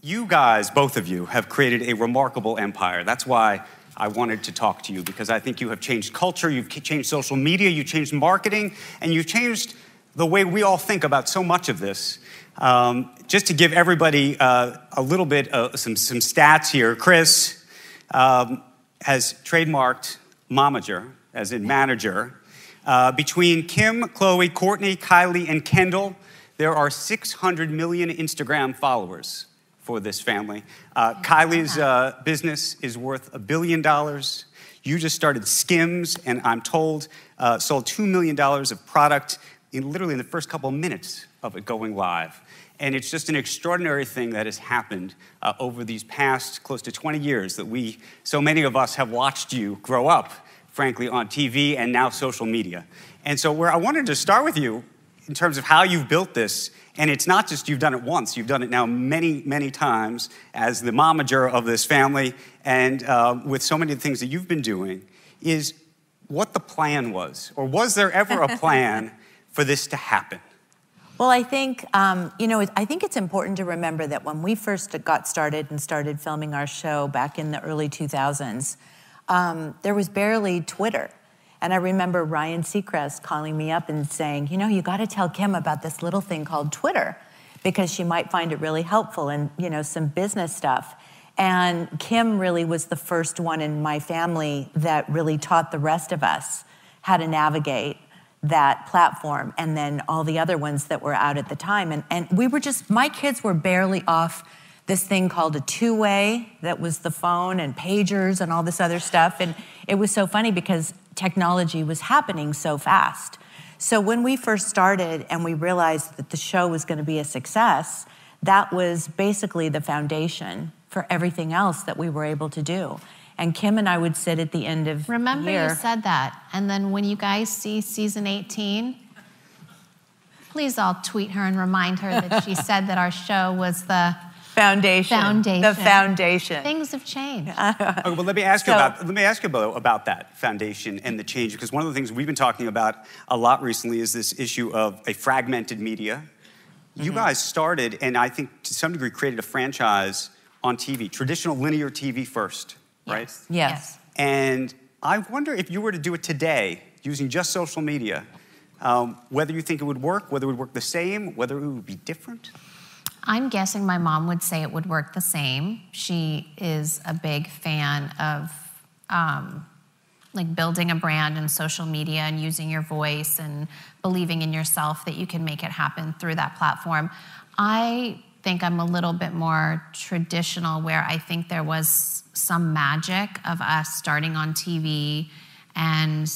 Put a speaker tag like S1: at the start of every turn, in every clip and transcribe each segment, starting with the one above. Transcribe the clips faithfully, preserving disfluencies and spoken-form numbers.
S1: you guys, both of you, have created a remarkable empire. That's why I wanted to talk to you, because I think you have changed culture, you've changed social media, you've changed marketing, and you've changed the way we all think about so much of this. Um, just to give everybody uh, a little bit, uh, some, some stats here, Chris um, has trademarked momager, as in manager. Uh, between Kim, Khloe, Kourtney, Kylie, and Kendall, there are six hundred million Instagram followers for this family. Uh, Kylie's uh, business is worth a billion dollars. You just started Skims, and I'm told uh, sold two million dollars of product in literally in the first couple of minutes of it going live. And it's just an extraordinary thing that has happened uh, over these past close to twenty years that we, so many of us have watched you grow up, frankly, on T V and now social media. And so where I wanted to start with you in terms of how you've built this, and it's not just you've done it once, you've done it now many, many times as the momager of this family, and uh, with so many things that you've been doing, is what the plan was, or was there ever a plan for this to happen?
S2: Well, I think, um, you know, I think it's important to remember that when we first got started and started filming our show back in the early two thousands, um, there was barely Twitter. And I remember Ryan Seacrest calling me up and saying, you know, you got to tell Kim about this little thing called Twitter, because she might find it really helpful and, you know, some business stuff. And Kim really was the first one in my family that really taught the rest of us how to navigate that platform, and then all the other ones that were out at the time. And, and we were just, my kids were barely off this thing called a two-way that was the phone and pagers and all this other stuff. And it was so funny because technology was happening so fast. So when we first started and we realized that the show was going to be a success, that was basically the foundation for everything else that we were able to do. And Kim and I would sit at the end of
S3: Remember
S2: the year.
S3: You said that. And then when you guys see season eighteen, please all tweet her and remind her that she said that our show was the
S2: foundation.
S3: Foundation.
S2: The foundation.
S3: Things have changed.
S1: Okay, well, let me ask you
S2: So-
S1: about let me ask you about, about that foundation and the change, because one of the things we've been talking about a lot recently is this issue of a fragmented media. You
S2: Mm-hmm.
S1: guys started, and I think to some degree created a franchise on T V, traditional linear T V first, right?
S3: Yes.
S2: Yes.
S1: And I wonder if you were to do it today using just social media, um, whether you think it would work, whether it would work the same, whether it would be different.
S3: I'm guessing my mom would say it would work the same. She is a big fan of um, like building a brand and social media and using your voice and believing in yourself that you can make it happen through that platform. I think I'm a little bit more traditional, where I think there was some magic of us starting on T V and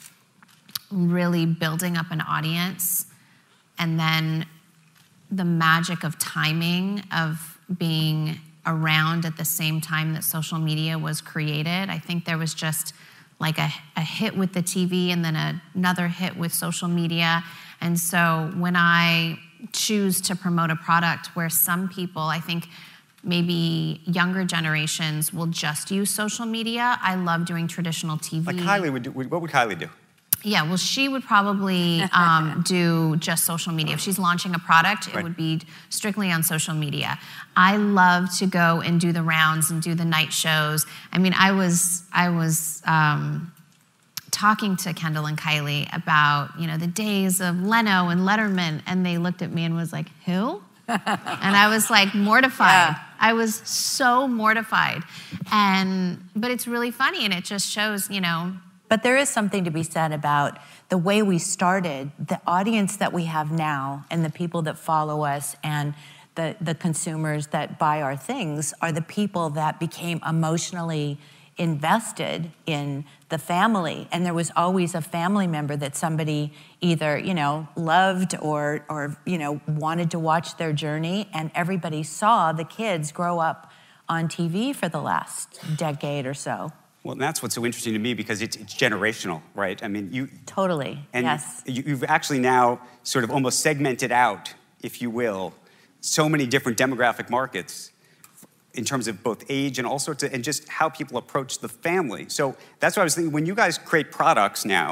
S3: really building up an audience, and then the magic of timing, of being around at the same time that social media was created. I think there was just like a, a hit with the T V and then a, another hit with social media. And so when I choose to promote a product where some people, I think maybe younger generations will just use social media, I love doing traditional T V.
S1: Like Kylie would do, what would Kylie do?
S3: Yeah, well, she would probably um, do just social media. If she's launching a product, it
S1: Right.
S3: would be strictly on social media. I love to go and do the rounds and do the night shows. I mean, I was I was um, talking to Kendall and Kylie about, you know, the days of Leno and Letterman, and they looked at me and was like, who? And I was like mortified.
S2: Yeah.
S3: I was so mortified. And but it's really funny, and it just shows, you know.
S2: But there is something to be said about the way we started, the audience that we have now, and the people that follow us, and the, the consumers that buy our things are the people that became emotionally invested in the family. And there was always a family member that somebody either, you know, loved or, or you know, wanted to watch their journey. And everybody saw the kids grow up on T V for the last decade or so.
S1: Well, and that's what's so interesting to me, because it's, it's generational, right? I mean, you...
S2: Totally,
S1: and
S2: yes.
S1: you, you've actually now sort of almost segmented out, if you will, so many different demographic markets in terms of both age and all sorts of, and just how people approach the family. So that's what I was thinking. When you guys create products now,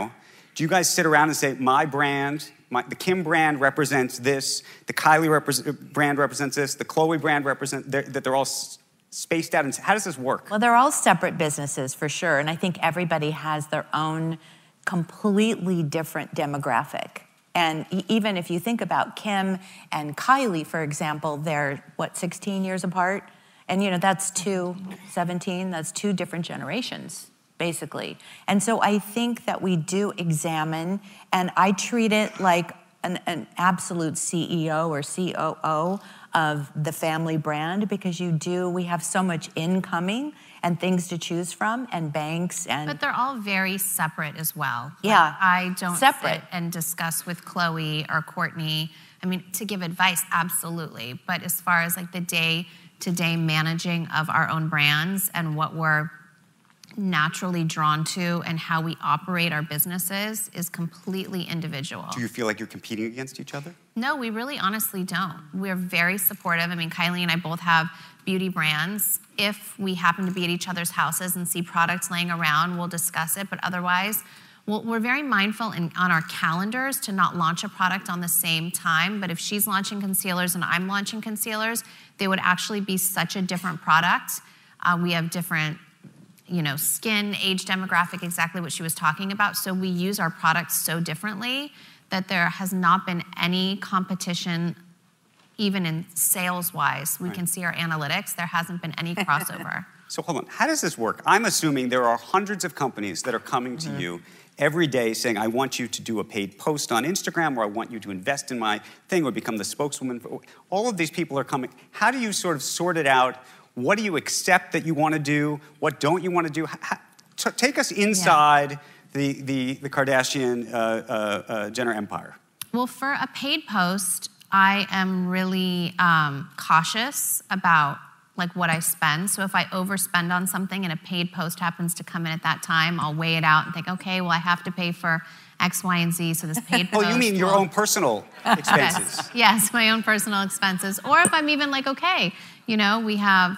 S1: Do you guys sit around and say, my brand, my, the Kim brand represents this, the Kylie repre- brand represents this, the Khloe brand represents, they're, that they're all s- spaced out? And how does this work?
S2: Well, they're all separate businesses for sure. And I think everybody has their own completely different demographic. And e- even if you think about Kim and Kylie, for example, they're, what, sixteen years apart? And, you know, that's two, seventeen, that's two different generations, basically. And so I think that we do examine, and I treat it like an, an absolute C E O or C O O of the family brand, because you do, we have so much incoming and things to choose from, and banks and...
S3: But they're all very separate as well.
S2: Yeah,
S3: Like, I don't
S2: separate.
S3: sit and discuss with Khloe or Courtney. I mean, to give advice, absolutely. But as far as like the day-to-day managing of our own brands and what we're naturally drawn to and how we operate our businesses is completely individual.
S1: Do you feel like you're competing against each other?
S3: No, we really honestly don't. We're very supportive. I mean, Kylie and I both have beauty brands. If we happen to be at each other's houses and see products laying around, we'll discuss it. But otherwise, we'll, we're very mindful in, on our calendars to not launch a product on the same time. But if she's launching concealers and I'm launching concealers, they would actually be such a different product. Uh, we have different, you know, skin, age demographic, exactly what she was talking about. So we use our products so differently that there has not been any competition, even in sales-wise. We
S1: Right.
S3: can see our analytics. There hasn't been any crossover.
S1: So hold on, how does this work? I'm assuming there are hundreds of companies that are coming to
S2: Mm-hmm.
S1: you every day saying, I want you to do a paid post on Instagram, or I want you to invest in my thing, or become the spokeswoman. For... All of these people are coming. How do you sort of sort it out? What do you accept that you want to do? What don't you want to do? How, t- take us inside yeah. the, the, the Kardashian uh, uh, uh, Jenner empire.
S3: Well, for a paid post, I am really um, cautious about like what I spend. So if I overspend on something and a paid post happens to come in at that time, I'll weigh it out and think, okay, well, I have to pay for X, Y, and Z, so this paid post.
S1: Oh, you mean your
S3: will...
S1: own personal expenses?
S3: Yes, yes, my own personal expenses. Or if I'm even like, okay, you know, we have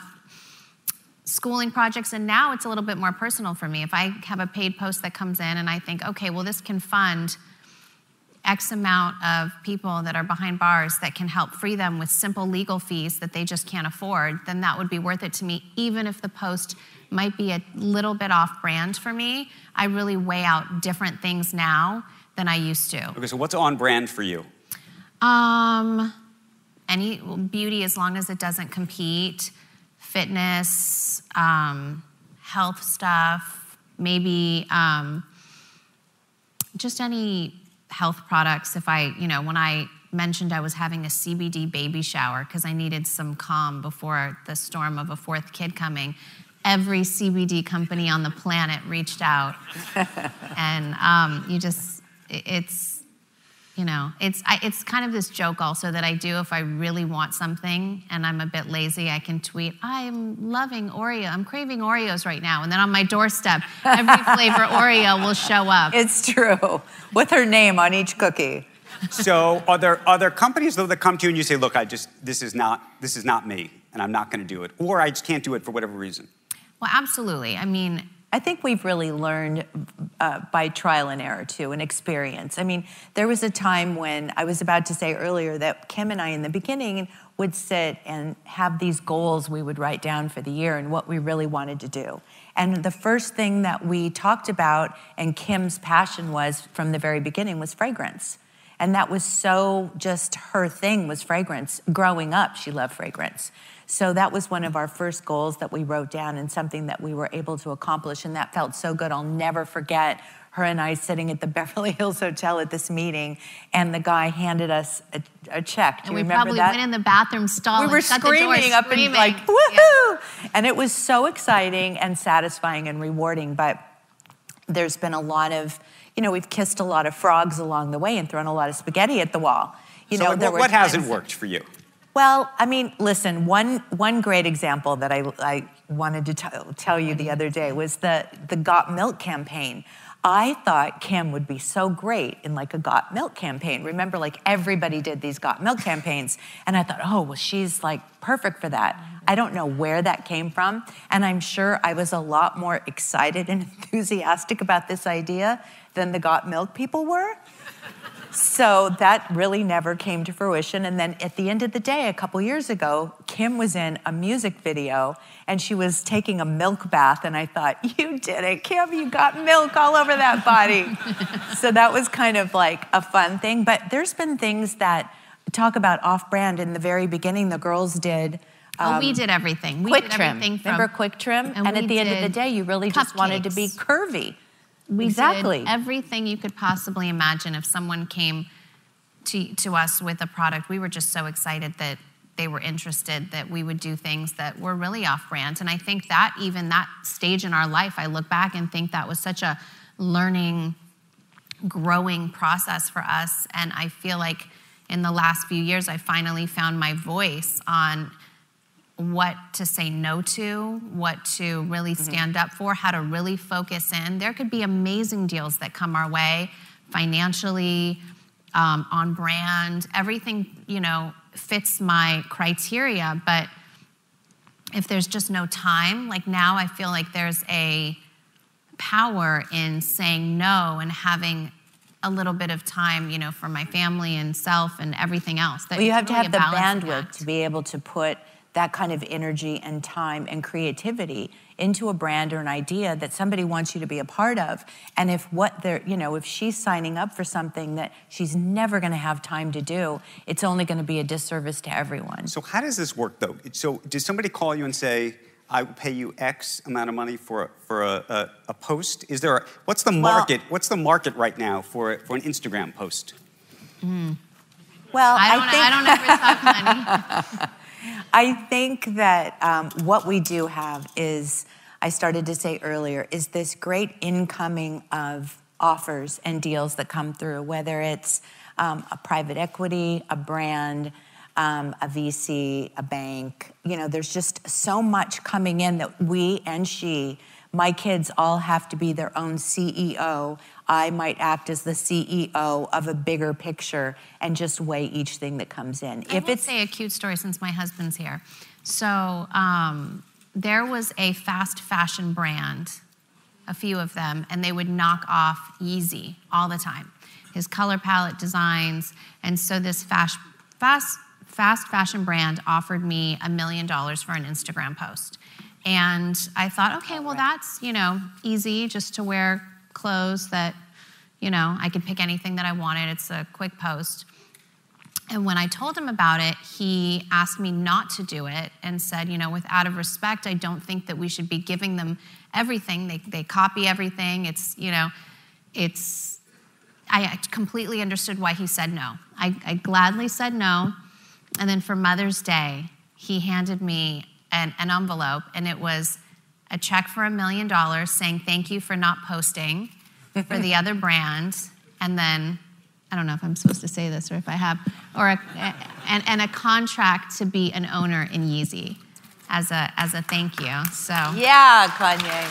S3: schooling projects, and now it's a little bit more personal for me. If I have a paid post that comes in and I think, okay, well, this can fund X amount of people that are behind bars that can help free them with simple legal fees that they just can't afford, then that would be worth it to me, even if the post might be a little bit off brand for me. I really weigh out different things now than I used to.
S1: Okay, so what's on brand for you?
S3: Um, any beauty, as long as it doesn't compete, fitness, um, health stuff, maybe um, just any health products. If I, you know, when I mentioned I was having a C B D baby shower because I needed some calm before the storm of a fourth kid coming, every C B D company on the planet reached out. And um, you just, it's, you know, it's I, it's kind of this joke also that I do if I really want something and I'm a bit lazy, I can tweet, I'm loving Oreo, I'm craving Oreos right now. And then on my doorstep, every flavor Oreo will show up.
S2: It's true, with her name on each cookie.
S1: So are there, are there companies though that come to you and you say, look, I just, this is not, this is not me and I'm not gonna do it, or I just can't do it for whatever reason?
S3: Well, absolutely. I mean,
S2: I think we've really learned uh, by trial and error, too, and experience. I mean, there was a time when I was about to say earlier that Kim and I, in the beginning, would sit and have these goals we would write down for the year and what we really wanted to do. And the first thing that we talked about, and Kim's passion was from the very beginning, was fragrance. And that was so just her thing, was fragrance. Growing up, she loved fragrance. So that was one of our first goals that we wrote down, and something that we were able to accomplish, and that felt so good. I'll never forget her and I sitting at the Beverly Hills Hotel at this meeting, and the guy handed us a, a check. Do
S3: and
S2: you
S3: we
S2: remember
S3: probably
S2: that?
S3: went in the bathroom stall
S2: we
S3: and
S2: were
S3: shut
S2: screaming
S3: the door,
S2: up
S3: screaming.
S2: and like, woohoo!
S3: Yeah.
S2: And it was so exciting and satisfying and rewarding, but there's been a lot of, you know, we've kissed a lot of frogs along the way and thrown a lot of spaghetti at the wall. You
S1: so
S2: know,
S1: what,
S2: there were
S1: what hasn't
S2: times-
S1: worked for you?
S2: Well, I mean, listen, one one great example that I, I wanted to t- tell you the other day was the, the Got Milk campaign. I thought Kim would be so great in like a Got Milk campaign. Remember, like everybody did these Got Milk campaigns. And I thought, oh, well, she's like perfect for that. I don't know where that came from. And I'm sure I was a lot more excited and enthusiastic about this idea than the Got Milk people were. So that really never came to fruition. And then at the end of the day, a couple years ago, Kim was in a music video and she was taking a milk bath. And I thought, you did it, Kim, you got milk all over that body. So that was kind of like a fun thing. But there's been things that talk about off-brand. In the very beginning, the girls did.
S3: Um, oh, we did everything. We
S2: quick
S3: did
S2: trim.
S3: everything from,
S2: Remember Quick Trim? And,
S3: and
S2: at the end of the day, you really just
S3: cupcakes.
S2: wanted to be curvy.
S3: We
S2: exactly.
S3: did everything you could possibly imagine. If someone came to, to us with a product, we were just so excited that they were interested, that we would do things that were really off-brand. And I think that even that stage in our life, I look back and think that was such a learning, growing process for us. And I feel like in the last few years, I finally found my voice on what to say no to, what to really stand mm-hmm. up for, how to really focus in. There could be amazing deals that come our way financially, um, on brand. Everything, you know, fits my criteria. But if there's just no time, like now I feel like there's a power in saying no and having a little bit of time, you know, for my family and self and everything else. That
S2: well, you have
S3: really
S2: to have the bandwidth act. to be able to put that kind of energy and time and creativity into a brand or an idea that somebody wants you to be a part of. And if what they're, you know, if she's signing up for something that she's never going to have time to do, it's only going to be a disservice to everyone.
S1: So how does this work, though? So does somebody call you and say, I will pay you X amount of money for a, for a, a, a post? Is there a, what's the market? Well, what's the market right now for for an Instagram post?
S3: Mm.
S2: Well,
S3: I don't,
S2: I, think,
S3: I don't ever talk money.
S2: I think that um, what we do have is, I started to say earlier, is this great incoming of offers and deals that come through, whether it's um, a private equity, a brand, um, a V C, a bank. You know, there's just so much coming in that we and she, my kids all have to be their own C E O. I might act as the C E O of a bigger picture and just weigh each thing that comes in.
S3: I
S2: if
S3: will
S2: it's
S3: say a cute story since my husband's here. So um, there was a fast fashion brand, a few of them, and they would knock off Yeezy all the time. His color palette designs, and so this fast, fast, fast fashion brand offered me a million dollars for an Instagram post. And I thought, okay, well, that's, you know, easy just to wear clothes that, you know, I could pick anything that I wanted. It's a quick post. And when I told him about it, he asked me not to do it and said, you know, with out of respect, I don't think that we should be giving them everything. They, they copy everything. It's, you know, it's, I completely understood why he said no. I, I gladly said no. And then for Mother's Day, he handed me an, an envelope, and it was a check for a million dollars saying thank you for not posting for the other brand, and then, I don't know if I'm supposed to say this or if I have, or a, a, and, and a contract to be an owner in Yeezy as a, as a thank you, so.
S2: Yeah, Kanye.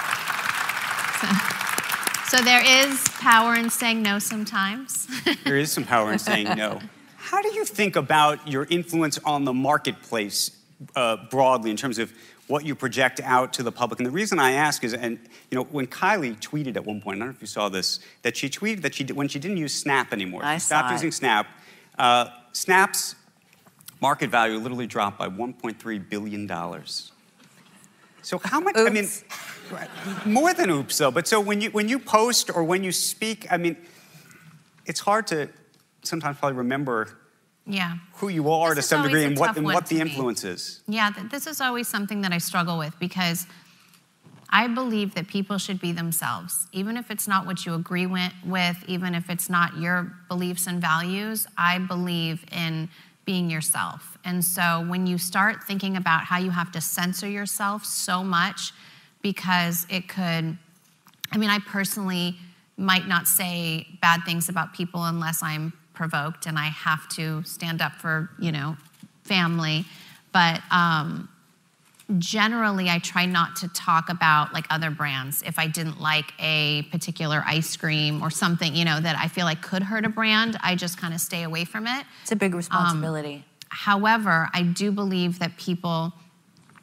S3: So, so there is power in saying no sometimes.
S1: There is some power in saying no. How do you think about your influence on the marketplace uh, broadly in terms of what you project out to the public? And the reason I ask is, and you know, when Kylie tweeted at one point, I don't know if you saw this, that she tweeted that she when she didn't use Snap anymore,
S2: I
S1: she stopped
S2: saw
S1: using
S2: it.
S1: Snap. Uh, Snap's market value literally dropped by one point three billion dollars. So how much?
S2: Oops.
S1: I mean, more than oops, though. But so when you when you post or when you speak, I mean, it's hard to sometimes probably remember.
S3: Yeah.
S1: Who you are
S3: This
S1: to
S3: is
S1: some degree
S3: always a
S1: and what,
S3: tough
S1: and
S3: one
S1: what the
S3: for me.
S1: influence is.
S3: Yeah, th- this is always something that I struggle with because I believe that people should be themselves. Even if it's not what you agree with, with, even if it's not your beliefs and values, I believe in being yourself. And so when you start thinking about how you have to censor yourself so much because it could, I mean, I personally might not say bad things about people unless I'm provoked and I have to stand up for, you know, family. But um, generally, I try not to talk about like other brands. If I didn't like a particular ice cream or something, you know, that I feel like could hurt a brand, I just kind of stay away from it.
S2: It's a big responsibility.
S3: Um, however, I do believe that people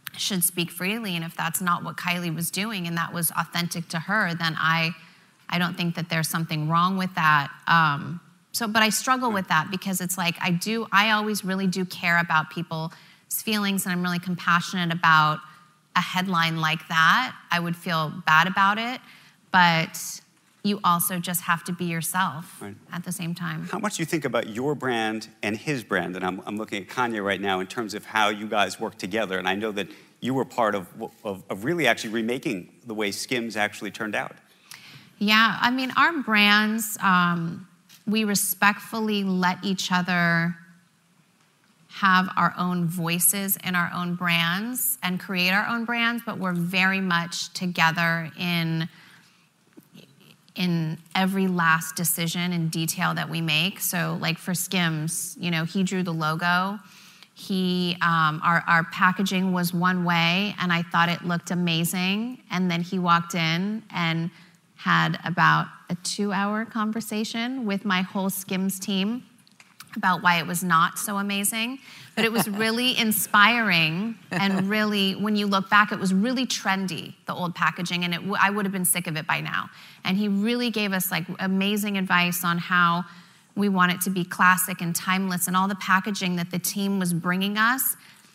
S3: should speak freely. And if that's not what Kylie was doing and that was authentic to her, then I, I don't think that there's something wrong with that. Um, so, but I struggle with that because it's like I do, I always really do care about people's feelings, and I'm really compassionate about a headline like that. I would feel bad about it, but you also just have to be yourself right. at the same time.
S1: How much do you think about your brand and his brand? And I'm, I'm looking at Kanye right now in terms of how you guys work together. And I know that you were part of, of, of really actually remaking the way Skims actually turned out.
S3: Yeah, I mean, our brands, um, we respectfully let each other have our own voices in our own brands and create our own brands, but we're very much together in in every last decision and detail that we make. So like for Skims, you know, he drew the logo. He, um, our, our packaging was one way, and I thought it looked amazing. And then he walked in and had about a two-hour conversation with my whole Skims team about why it was not so amazing. But it was really inspiring, and really, when you look back, it was really trendy, the old packaging, and it w- I would have been sick of it by now. And he really gave us like amazing advice on how we want it to be classic and timeless, and all the packaging that the team was bringing us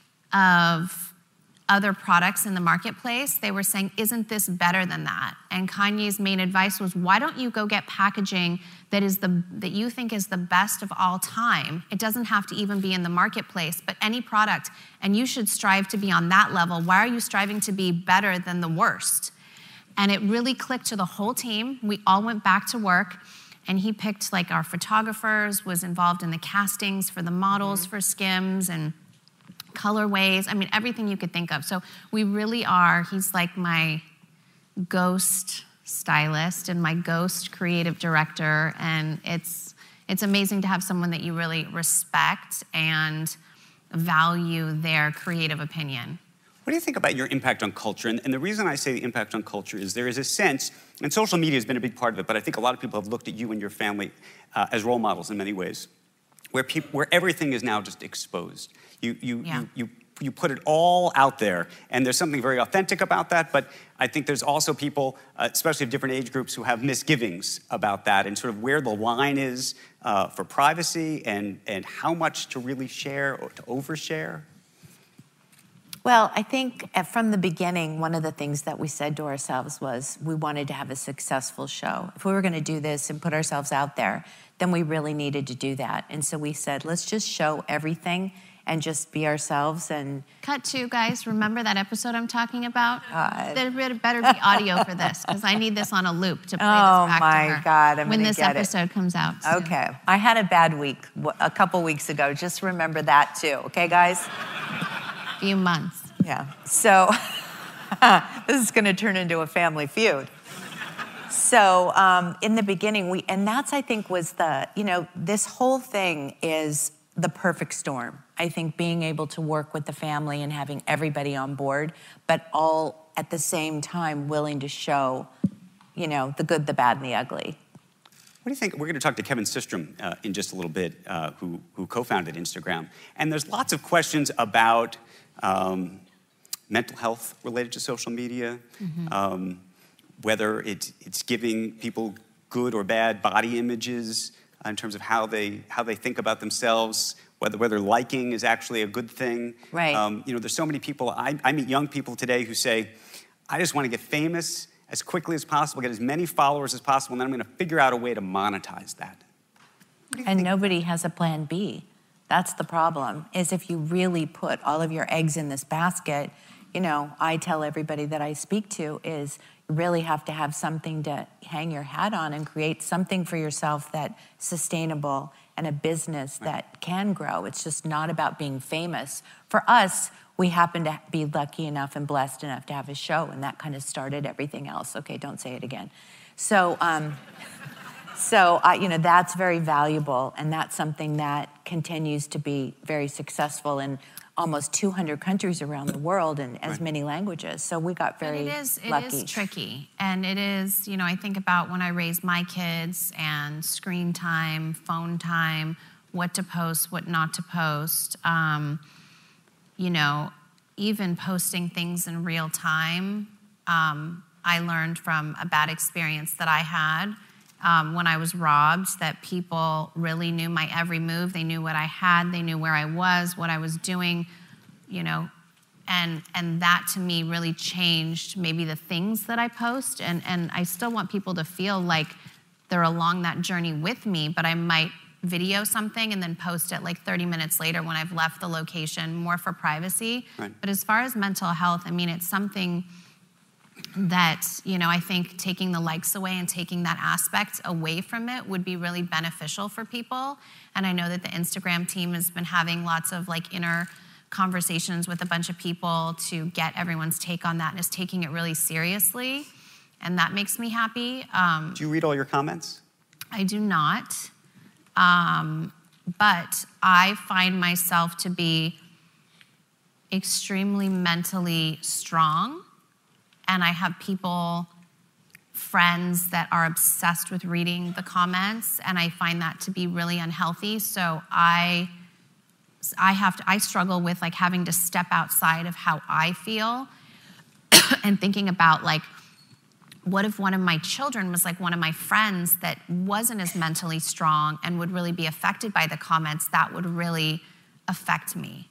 S3: of other products in the marketplace, they were saying, isn't this better than that? And Kanye's main advice was, why don't you go get packaging that is the that you think is the best of all time? It doesn't have to even be in the marketplace, but any product, and you should strive to be on that level. Why are you striving to be better than the worst? And it really clicked to the whole team. We all went back to work, and he picked like our photographers, was involved in the castings for the models mm-hmm. for Skims, and colorways, I mean, everything you could think of. So we really are, he's like my ghost stylist and my ghost creative director, and it's it's amazing to have someone that you really respect and value their creative opinion.
S1: What do you think about your impact on culture? And, and the reason I say the impact on culture is there is a sense, and social media has been a big part of it, but I think a lot of people have looked at you and your family uh, as role models in many ways, where people, where everything is now just exposed. You, you,
S3: yeah.
S1: you, you, you put it all out there, and there's something very authentic about that, but I think there's also people, uh, especially of different age groups, who have misgivings about that and sort of where the line is uh, for privacy and, and how much to really share or to overshare.
S2: Well, I think from the beginning, one of the things that we said to ourselves was we wanted to have a successful show. If we were going to do this and put ourselves out there, then we really needed to do that. And so we said, let's just show everything and just be ourselves. And
S3: cut to, guys, remember that episode I'm talking about?
S2: God.
S3: There better be audio for this, because I need this on a loop to play
S2: oh
S3: this back
S2: my
S3: to her
S2: God, I'm
S3: when
S2: gonna
S3: this
S2: get
S3: episode
S2: it.
S3: comes out. So.
S2: Okay, I had a bad week a couple weeks ago. Just remember that too, okay, guys?
S3: Few months.
S2: Yeah, so this is gonna turn into a family feud. So um, in the beginning, we, and that's, I think, was the, you know, this whole thing is the perfect storm. I think being able to work with the family and having everybody on board, but all at the same time willing to show, you know, the good, the bad, and the ugly.
S1: What do you think? We're going to talk to Kevin Systrom uh, in just a little bit, uh, who, who co-founded Instagram. And there's lots of questions about um, mental health related to social media, mm-hmm. um, whether it, it's giving people good or bad body images in terms of how they how they think about themselves, whether whether liking is actually a good thing.
S2: Right.
S1: Um, you know, there's so many people. I, I meet young people today who say, I just want to get famous as quickly as possible, get as many followers as possible, and then I'm going to figure out a way to monetize that.
S2: And
S1: think?
S2: nobody has a plan B. That's the problem, is if you really put all of your eggs in this basket, you know, I tell everybody that I speak to is you really have to have something to hang your hat on and create something for yourself that's sustainable and a business
S1: right.
S2: that can grow. It's just not about being famous. For us, we happen to be lucky enough and blessed enough to have a show, and that kind of started everything else. Okay, don't say it again. So, um, so uh, you know, that's very valuable, and that's something that continues to be very successful in almost two hundred countries around the world and as
S1: right.
S2: many languages. So we got very
S3: and it is, it
S2: lucky.
S3: It is tricky. And it is, you know, I think about when I raised my kids and screen time, phone time, what to post, what not to post. Um, you know, even posting things in real time, um, I learned from a bad experience that I had um, when I was robbed, that people really knew my every move. They knew what I had. They knew where I was, what I was doing, you know, and and that to me really changed maybe the things that I post. And, and I still want people to feel like they're along that journey with me, but I might video something and then post it like thirty minutes later when I've left the location, more for privacy.
S1: Right.
S3: But as far as mental health, I mean, it's something that, you know, I think taking the likes away and taking that aspect away from it would be really beneficial for people. And I know that the Instagram team has been having lots of like inner conversations with a bunch of people to get everyone's take on that, and is taking it really seriously. And that makes me happy. Um,
S1: Do you read all your comments?
S3: I do not. Um, but I find myself to be extremely mentally strong. And I have people, friends that are obsessed with reading the comments, and I find that to be really unhealthy. So I, I have to, I struggle with like having to step outside of how I feel and thinking about like, what if one of my children was like one of my friends that wasn't as mentally strong and would really be affected by the comments? That would really affect me.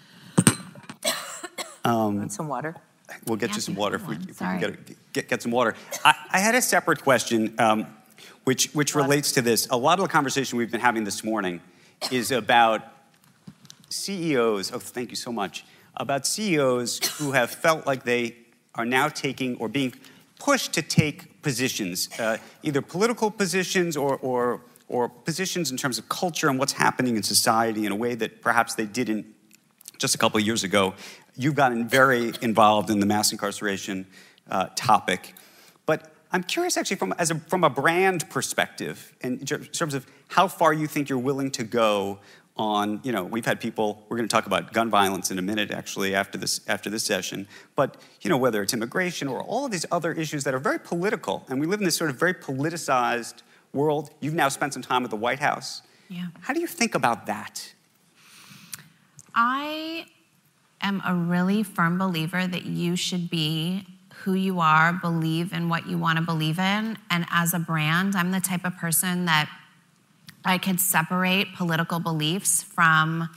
S2: Um, Want some water?
S1: We'll get
S3: Yeah,
S1: you some water if we,
S3: one.
S1: if we
S3: Sorry.
S1: can get, get, get some water. I, I had a separate question, um, which, which relates to this. A lot of the conversation we've been having this morning is about C E Os, oh, thank you so much, about C E Os who have felt like they are now taking or being pushed to take positions, uh, either political positions or, or, or positions in terms of culture and what's happening in society in a way that perhaps they didn't just a couple of years ago. You've gotten very involved in the mass incarceration uh, topic. But I'm curious actually from, as a, from a brand perspective, in terms of how far you think you're willing to go on, you know, we've had people, we're going to talk about gun violence in a minute actually after this, after this session, but, you know, whether it's immigration or all of these other issues that are very political, and we live in this sort of very politicized world. You've now spent some time at the White House.
S3: Yeah.
S1: How do you think about that?
S3: I am a really firm believer that you should be who you are, believe in what you want to believe in. And as a brand, I'm the type of person that I could separate political beliefs from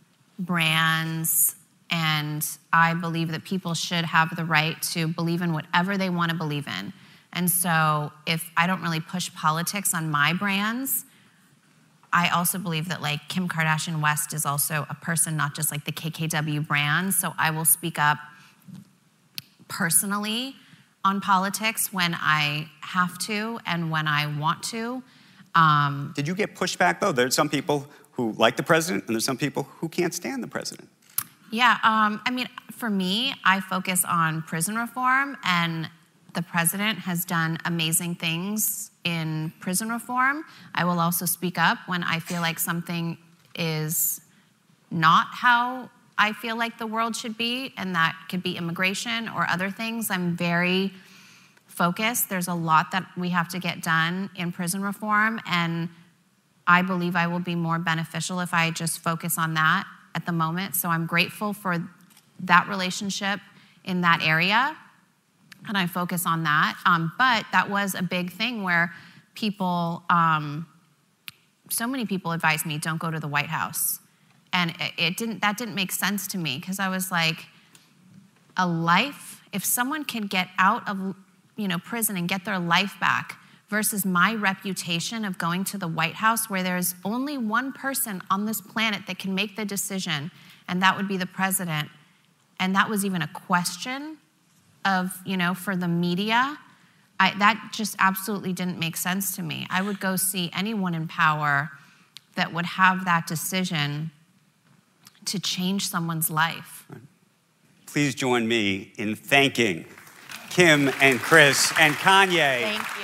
S3: brands. And I believe that people should have the right to believe in whatever they want to believe in. And so if I don't really push politics on my brands, I also believe that like Kim Kardashian West is also a person, not just like the K K W brand. So I will speak up personally on politics when I have to and when I want to. Um,
S1: Did you get pushback though? There's some people who like the president and there's some people who can't stand the president.
S3: yeah, um, I mean, for me, I focus on prison reform, and the president has done amazing things in prison reform. I will also speak up when I feel like something is not how I feel like the world should be, and that could be immigration or other things. I'm very focused. There's a lot that we have to get done in prison reform, and I believe I will be more beneficial if I just focus on that at the moment. So I'm grateful for that relationship in that area, and I focus on that. Um, but that was a big thing where people, um, so many people advised me, don't go to the White House. And it, it didn't, that didn't make sense to me, because I was like, a life, if someone can get out of, you know, prison and get their life back versus my reputation of going to the White House, where there's only one person on this planet that can make the decision, and that would be the president. And that was even a question of, you know, for the media. I, that just absolutely didn't make sense to me. I would go see anyone in power that would have that decision to change someone's life.
S1: Please join me in thanking Kim and Chris and Kanye.
S3: Thank you.